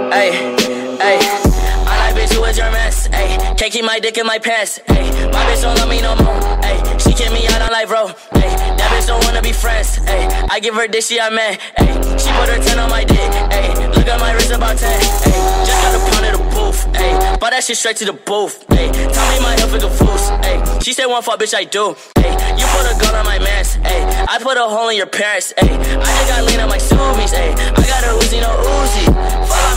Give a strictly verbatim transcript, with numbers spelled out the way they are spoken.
Ay, ay. I like bitch who is your mess. Ay, can't keep my dick in my pants. Ay, my bitch don't love me no more. Ay, she kick me out on life, bro. Ay, that bitch don't wanna be friends. Ay, I give her dick, she a man. Ay, she put her ten on my dick. Ay, look at my wrist about ten. Ay, just got a pound of the booth. Ay, bought that shit straight to the booth. Ay, tell me my health is a foos. Ay, she said one fuck, bitch, I do. Ay, you put a gun on my mans. Ay, I put a hole in your parents. Ay, I just got lean on my zoomies. Ay, I got a Uzi, no Uzi. Fuck